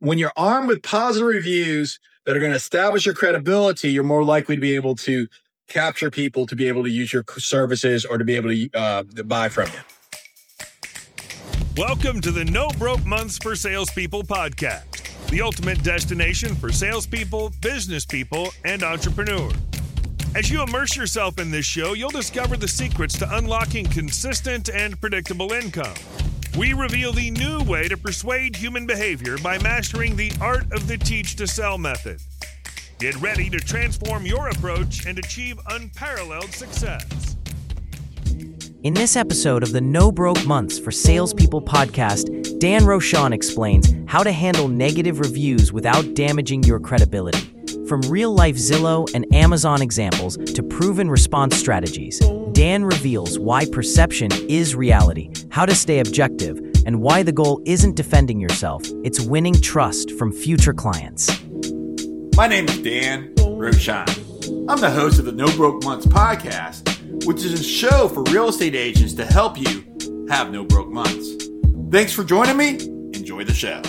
when you're armed with positive reviews that are going to establish your credibility, you're more likely to be able to capture people to be able to use your services or to be able to buy from you. Welcome to the No Broke Months for Salespeople podcast, the ultimate destination for salespeople, business people, and entrepreneurs. As you immerse yourself in this show, you'll discover the secrets to unlocking consistent and predictable income. We reveal the new way to persuade human behavior by mastering the art of the teach to sell method. Get ready to transform your approach and achieve unparalleled success. In this episode of the No Broke Months for Salespeople podcast, Dan Rochon explains how to handle negative reviews without damaging your credibility. From real-life Zillow and Amazon examples to proven response strategies, Dan reveals why perception is reality, how to stay objective, and why the goal isn't defending yourself, it's winning trust from future clients. My name is Dan Rochon. I'm the host of the No Broke Months podcast, which is a show for real estate agents to help you have no broke months. Thanks for joining me. Enjoy the show.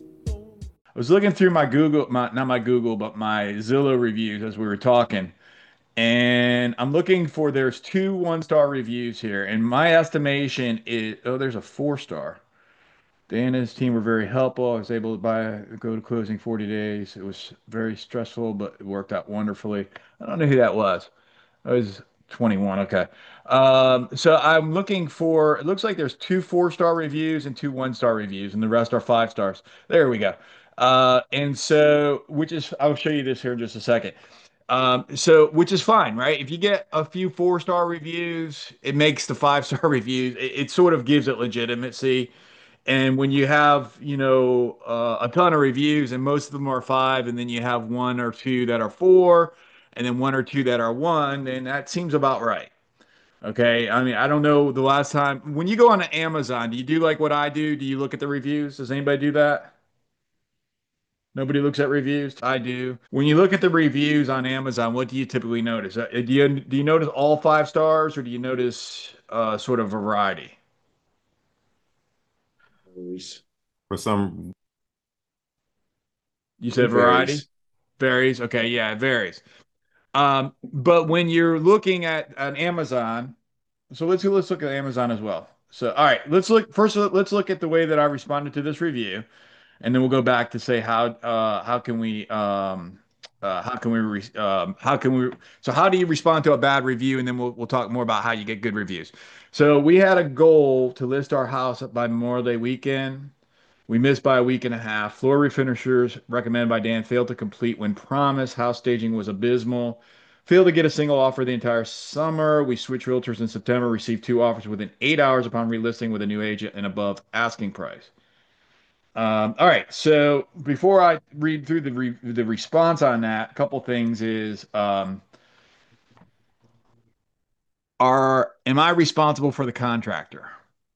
I was looking through my Zillow reviews as we were talking, and I'm looking for, there's 2 1-star reviews here, and my estimation is, there's a 4-star. Dan and his team were very helpful. I was able to go to closing 40 days. It was very stressful, but it worked out wonderfully. I don't know who that was. I was 21. Okay. So I'm looking for, it looks like there's 2 4-star reviews and 2 1-star reviews, and the rest are 5 stars. There we go. And so, I'll show you this here in just a second. Which is fine, right? If you get a few 4-star reviews, it makes the 5-star reviews. It sort of gives it legitimacy. And when you have, a ton of reviews and most of them are 5, and then you have 1 or 2 that are 4, and then 1 or 2 that are 1, then that seems about right. Okay. I mean, I don't know the last time when you go on to Amazon, do you do like what I do? Do you look at the reviews? Does anybody do that? Nobody looks at reviews? I do. When you look at the reviews on Amazon, what do you typically notice? Do you notice all 5 stars, or do you notice sort of variety? For some, You said variety? Varies. Okay, yeah, it varies. But when you're looking at an Amazon, so let's look at Amazon as well. So, all right, let's look at the way that I responded to this review, and then we'll go back to say how do you respond to a bad review, and then we'll talk more about how you get good reviews. So we had a goal to list our house by Memorial Day weekend. We missed by a week and a half. Floor refinishers recommended by Dan failed to complete when promised. House staging was abysmal. Failed to get a single offer the entire summer. We switched realtors in September, received 2 offers within 8 hours upon relisting with a new agent and above asking price. All right, so before I read through the response on that, a couple things is, am I responsible for the contractor?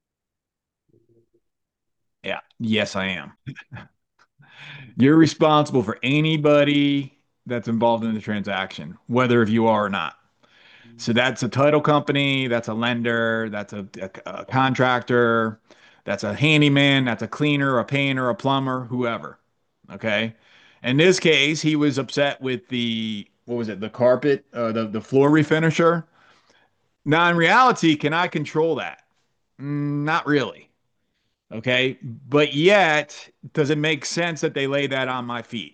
Yeah, yes, I am. You're responsible for anybody that's involved in the transaction, whether if you are or not. So that's a title company, that's a lender, that's a contractor, that's a handyman, that's a cleaner, a painter, a plumber, whoever. Okay. In this case, he was upset with the carpet, the floor refinisher. Now, in reality, can I control that? Not really. Okay. But yet, does it make sense that they lay that on my feet?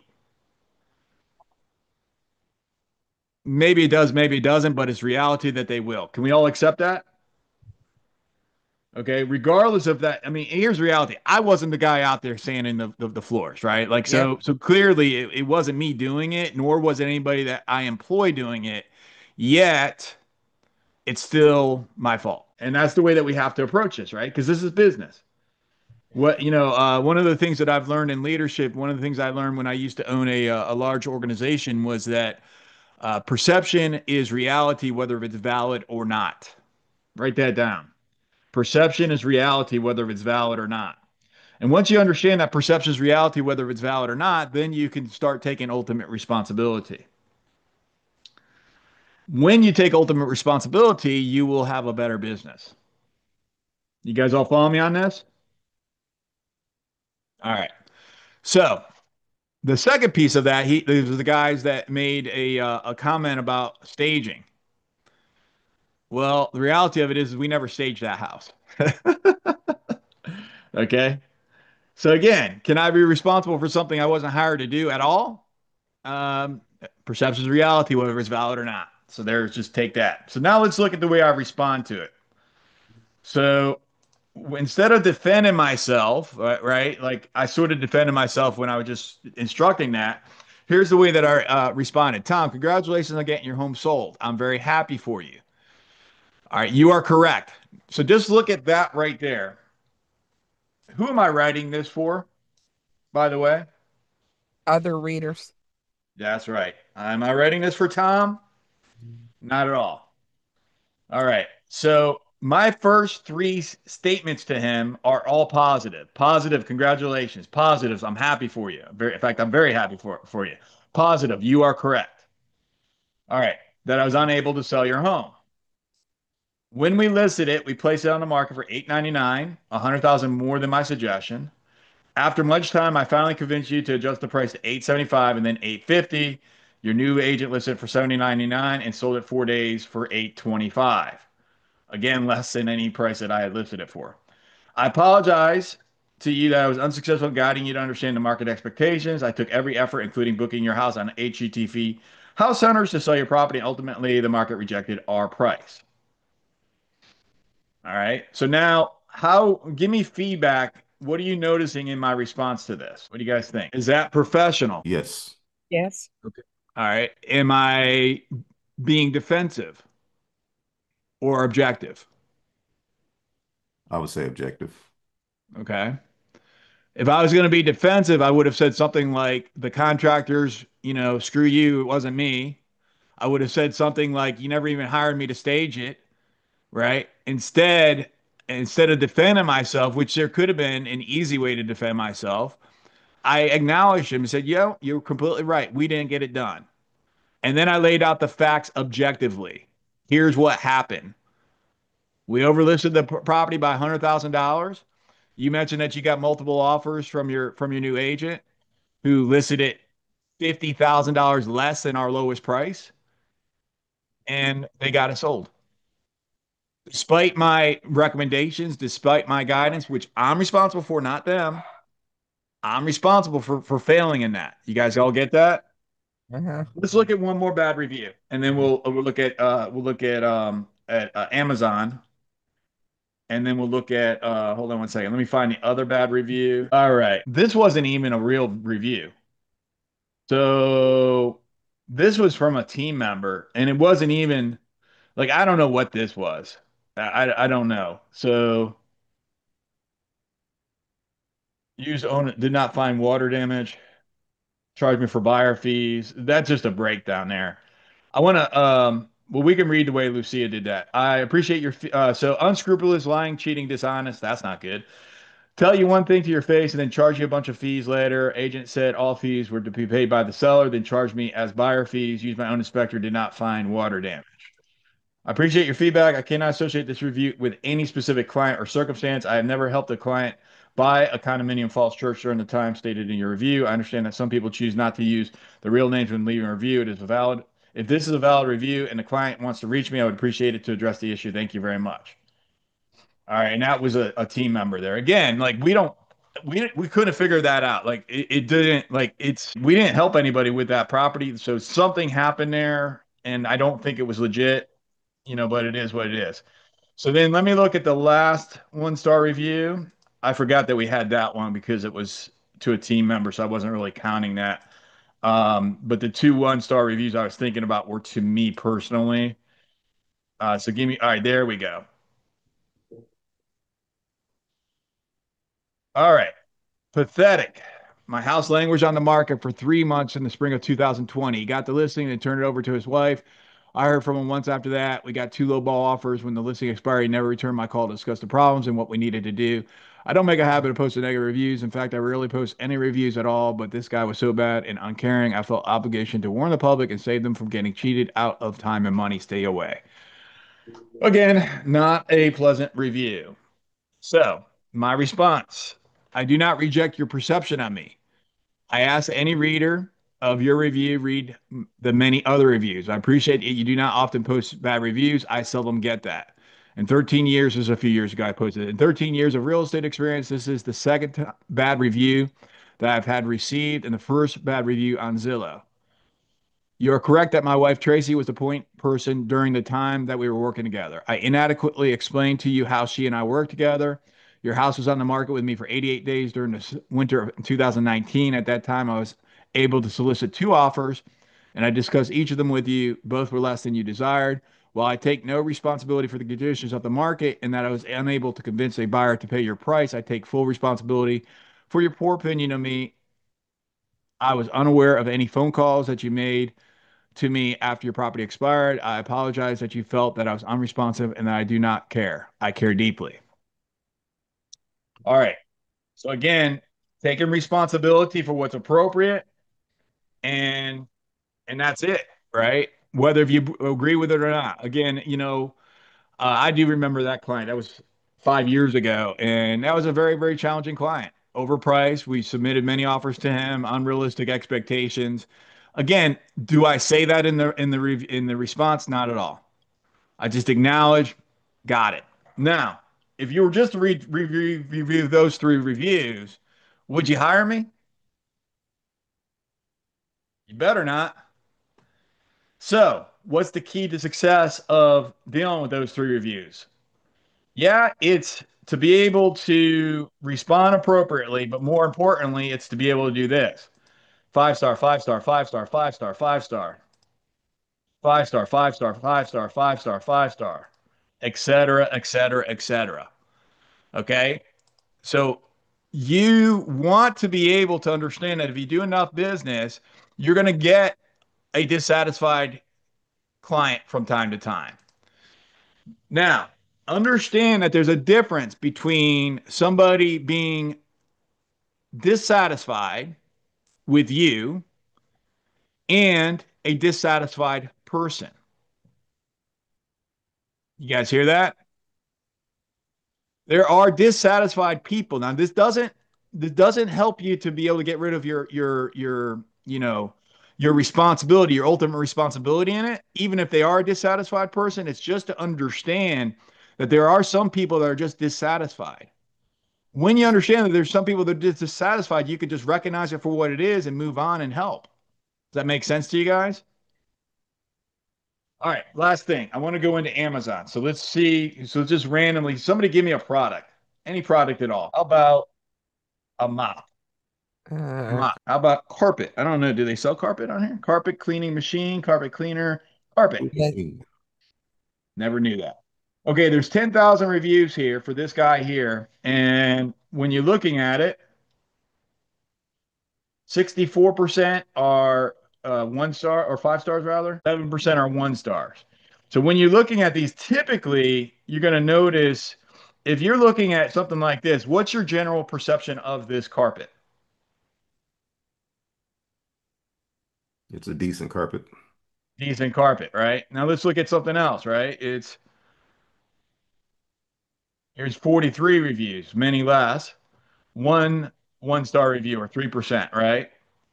Maybe it does, maybe it doesn't, but it's reality that they will. Can we all accept that? Okay, regardless of that, I mean, here's reality. I wasn't the guy out there sanding the floors, right? Like, so clearly it wasn't me doing it, nor was it anybody that I employ doing it, yet it's still my fault. And that's the way that we have to approach this, right? Because this is business. One of the things that I've learned in leadership, one of the things I learned when I used to own a large organization was that perception is reality, whether it's valid or not. Write that down. Perception is reality, whether it's valid or not. And once you understand that perception is reality, whether it's valid or not, then you can start taking ultimate responsibility. When you take ultimate responsibility, you will have a better business. You guys all follow me on this? All right. So The second piece of that, these are the guys that made a comment about staging. Well, the reality of it is we never staged that house. Okay. So again, can I be responsible for something I wasn't hired to do at all? Um, Perception is reality, whether it's valid or not. So there's just take that. So now let's look at the way I respond to it. So instead of defending myself, right? Like I sort of defended myself when I was just instructing that. Here's the way that I responded. Tom, congratulations on getting your home sold. I'm very happy for you. All right, you are correct. So just look at that right there. Who am I writing this for, by the way? Other readers. That's right. Am I writing this for Tom? Not at all. All right. So my first three statements to him are all positive. Positive, congratulations. Positives, I'm happy for you. In fact, I'm very happy for you. Positive, you are correct. All right. That I was unable to sell your home. When we listed it, we placed it on the market for $899, 100,000 more than my suggestion. After much time, I finally convinced you to adjust the price to $875 and then $850. Your new agent listed it for $799 and sold it 4 days for $825. Again, less than any price that I had listed it for. I apologize to you that I was unsuccessful in guiding you to understand the market expectations. I took every effort, including booking your house on HGTV house hunters to sell your property. Ultimately, the market rejected our price. All right. So now, give me feedback. What are you noticing in my response to this? What do you guys think? Is that professional? Yes. Yes. Okay. All right. Am I being defensive or objective? I would say objective. Okay. If I was going to be defensive, I would have said something like the contractors, screw you, it wasn't me. I would have said something like you never even hired me to stage it, right? Instead of defending myself, which there could have been an easy way to defend myself, I acknowledged him and said, "Yo, you're completely right. We didn't get it done." And then I laid out the facts objectively. Here's what happened. We overlisted the property by $100,000. You mentioned that you got multiple offers from your new agent who listed it $50,000 less than our lowest price, and they got it sold. Despite my recommendations, despite my guidance, which I'm responsible for, not them, I'm responsible for failing in that. You guys all get that? Uh-huh. Let's look at one more bad review, and then we'll look at Amazon, and then we'll look at hold on one second. Let me find the other bad review. All right, this wasn't even a real review. So this was from a team member, and it wasn't even like I don't know what this was. I don't know. So used owner did not find water damage. Charge me for buyer fees. That's just a breakdown there. I want to well, we can read the way Lucia did that. I appreciate your so unscrupulous, lying, cheating, dishonest. That's not good. Tell you one thing to your face and then charge you a bunch of fees later. Agent said all fees were to be paid by the seller, then charged me as buyer fees. Used my own inspector, did not find water damage. I appreciate your feedback. I cannot associate this review with any specific client or circumstance. I have never helped a client buy a condominium false church during the time stated in your review. I understand that some people choose not to use the real names when leaving a review. It is a valid. If this is a valid review and the client wants to reach me, I would appreciate it to address the issue. Thank you very much. All right, and that was a team member there. Again, like we couldn't figure that out. Like it didn't we didn't help anybody with that property. So something happened there, and I don't think it was legit, but it is what it is. So then let me look at the last 1-star review. I forgot that we had that one because it was to a team member, so I wasn't really counting that. But the 2 1-star reviews I was thinking about were to me personally. So all right, there we go. All right. Pathetic. My house languished on the market for 3 months in the spring of 2020. He got the listing and turned it over to his wife. I heard from him once after that. We got 2 lowball offers. When the listing expired, he never returned my call to discuss the problems and what we needed to do. I don't make a habit of posting negative reviews. In fact, I rarely post any reviews at all, but this guy was so bad and uncaring, I felt obligation to warn the public and save them from getting cheated out of time and money. Stay away. Again, not a pleasant review. So, my response. I do not reject your perception on me. I ask any reader of your review, read the many other reviews. I appreciate it. You do not often post bad reviews. I seldom get that. In 13 years, this is a few years ago, I posted it. In 13 years of real estate experience, this is the second bad review that I've had received and the first bad review on Zillow. You're correct that my wife Tracy was the point person during the time that we were working together. I inadequately explained to you how she and I worked together. Your house was on the market with me for 88 days during the winter of 2019. At that time, I was able to solicit two offers, and I discussed each of them with you. Both were less than you desired. While I take no responsibility for the conditions of the market and that I was unable to convince a buyer to pay your price, I take full responsibility for your poor opinion of me. I was unaware of any phone calls that you made to me after your property expired. I apologize that you felt that I was unresponsive and that I do not care. I care deeply. All right. So again, taking responsibility for what's appropriate and that's it, right? Whether if you agree with it or not. Again, I do remember that client. That was 5 years ago, and that was a very, very challenging client. Overpriced. We submitted many offers to him, unrealistic expectations. Again, do I say that in the response? Not at all. I just acknowledge, got it. Now, if you were just to review those three reviews, would you hire me? You better not. So, what's the key to success of dealing with those three reviews? Yeah, it's to be able to respond appropriately, but more importantly, it's to be able to do this. 5 star, 5 star, 5 star, 5 star, 5 star, 5 star, 5 star, 5 star, 5 star, 5 star, etc., etc., etc. Okay. So you want to be able to understand that if you do enough business, you're going to get a dissatisfied client from time to time. Now, understand that there's a difference between somebody being dissatisfied with you and a dissatisfied person. You guys hear that? There are dissatisfied people. Now, this doesn't help you to be able to get rid of your responsibility, your ultimate responsibility in it. Even if they are a dissatisfied person, it's just to understand that there are some people that are just dissatisfied. When you understand that there's some people that are dissatisfied, you can just recognize it for what it is and move on and help. Does that make sense to you guys? All right, last thing. I want to go into Amazon. So let's see. So just randomly, somebody give me a product, any product at all. How about a mop? Uh, Mop. How about carpet? I don't know. Do they sell carpet on here? Carpet cleaning machine, carpet cleaner, carpet. yeah, Never knew that. Okay, there's 10,000 reviews here for this guy here. And when you're looking at it, 64% are 1 star or 5 stars rather. 7% are 1 stars. So when you're looking at these, typically you're going to notice if you're looking at something like this, what's your general perception of this carpet? It's a decent carpet. Decent carpet, right? Now let's look at something else, right? Here's 43 reviews, many less. One star review or 3%, right?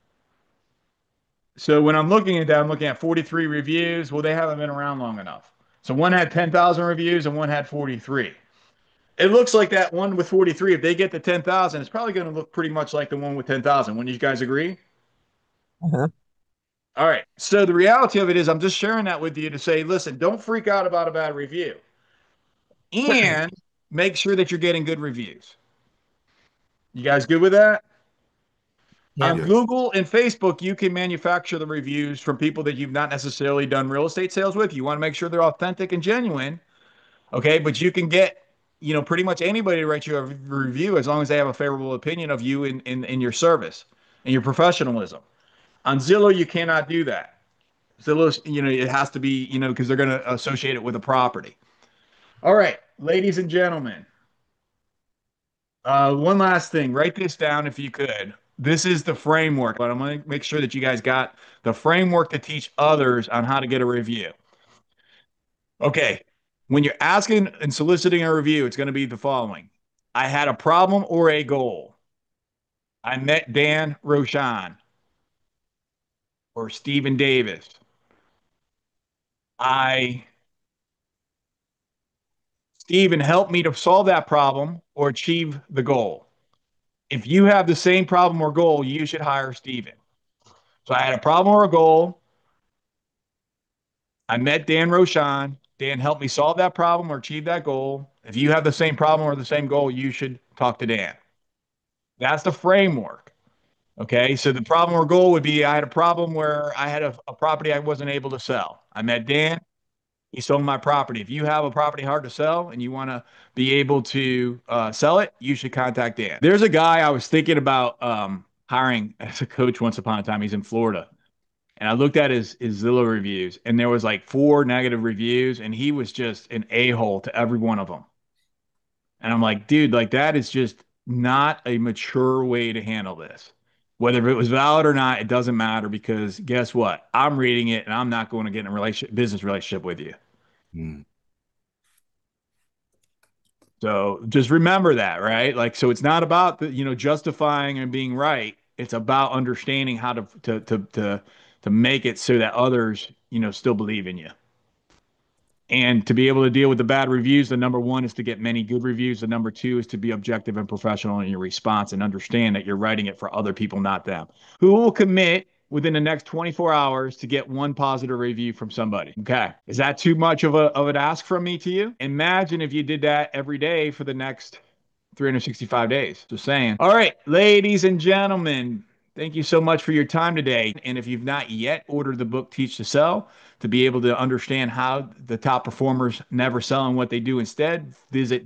So when I'm looking at that, I'm looking at 43 reviews. Well, they haven't been around long enough. So one had 10,000 reviews and one had 43. It looks like that one with 43, if they get to 10,000, it's probably going to look pretty much like the one with 10,000. Wouldn't you guys agree? uh-huh. All right. So the reality of it is, I'm just sharing that with you to say, listen, don't freak out about a bad review and make sure that you're getting good reviews. You guys good with that? Yeah. On Yeah. Google and Facebook, you can manufacture the reviews from people that you've not necessarily done real estate sales with. You want to make sure they're authentic and genuine. Okay. But you can get, pretty much anybody to write you a review as long as they have a favorable opinion of you in your service and your professionalism. On Zillow, you cannot do that. Zillow, it has to be, because they're going to associate it with a property. All right, ladies and gentlemen. One last thing, write this down if you could. This is the framework, but I'm going to make sure that you guys got the framework to teach others on how to get a review. Okay, when you're asking and soliciting a review, it's going to be the following. I had a problem or a goal. I met Dan Rochon or Stephen Davis. Stephen helped me to solve that problem or achieve the goal. If you have the same problem or goal, you should hire Stephen. So I had a problem or a goal. I met Dan Rochon. Dan helped me solve that problem or achieve that goal. If you have the same problem or the same goal, you should talk to Dan. That's the framework. Okay, so the problem or goal would be I had a problem where I had a property I wasn't able to sell. I met Dan. He sold my property. If you have a property hard to sell and you want to be able to sell it, you should contact Dan. There's a guy I was thinking about hiring as a coach once upon a time. He's in Florida. And I looked at his Zillow reviews, and there was like 4 negative reviews, and he was just an a-hole to every one of them. And I'm like, dude, like that is just not a mature way to handle this. Whether it was valid or not, it doesn't matter, because guess what? I'm reading it and I'm not going to get in a business relationship with you. So just remember that, right? Like, so it's not about justifying and being right. It's about understanding how to make it so that others, still believe in you. And to be able to deal with the bad reviews, the number 1 is to get many good reviews. The number 2 is to be objective and professional in your response and understand that you're writing it for other people, not them. Who will commit within the next 24 hours to get 1 positive review from somebody? Okay. Is that too much of an ask from me to you? Imagine if you did that every day for the next 365 days. Just saying. All right, ladies and gentlemen, thank you so much for your time today. And if you've not yet ordered the book, Teach to Sell, to be able to understand how the top performers never sell and what they do instead, visit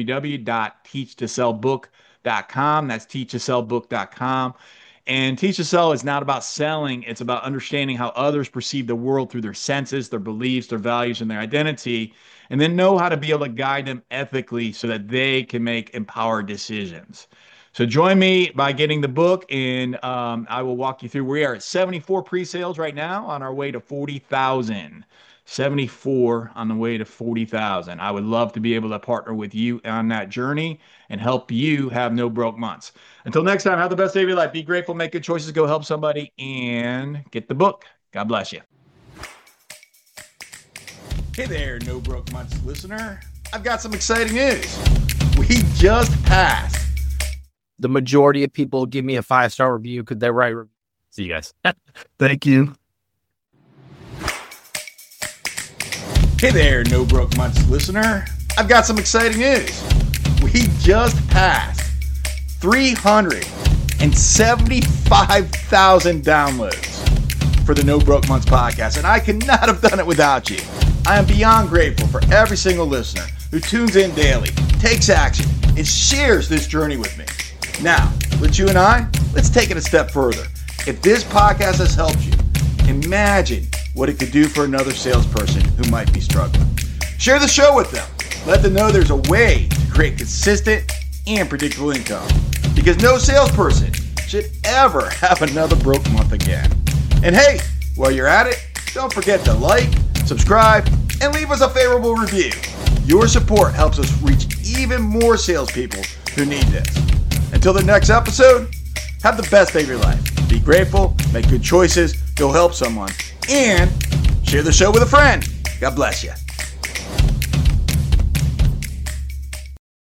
www.teachtosellbook.com. That's teachtosellbook.com. And Teach to Sell is not about selling. It's about understanding how others perceive the world through their senses, their beliefs, their values, and their identity, and then know how to be able to guide them ethically so that they can make empowered decisions. So join me by getting the book, and I will walk you through. We are at 74 pre-sales right now, on our way to 40,000. 74 on the way to 40,000. I would love to be able to partner with you on that journey and help you have no broke months. Until next time, have the best day of your life. Be grateful, make good choices, go help somebody, and get the book. God bless you. Hey there, No Broke Months listener. I've got some exciting news. We just passed. The majority of people give me a 5-star review because they're right. See you guys. Thank you. Hey there, No Broke Months listener. I've got some exciting news. We just passed 375,000 downloads for the No Broke Months podcast, and I could not have done it without you. I am beyond grateful for every single listener who tunes in daily, takes action, and shares this journey with me. Now, with you and let's take it a step further. If this podcast has helped you, imagine what it could do for another salesperson who might be struggling. Share the show with them. Let them know there's a way to create consistent and predictable income, because no salesperson should ever have another broke month again. And hey, while you're at it, don't forget to like, subscribe, and leave us a favorable review. Your support helps us reach even more salespeople who need this. Until the next episode, have the best day of your life. Be grateful, make good choices, go help someone, and share the show with a friend. God bless you.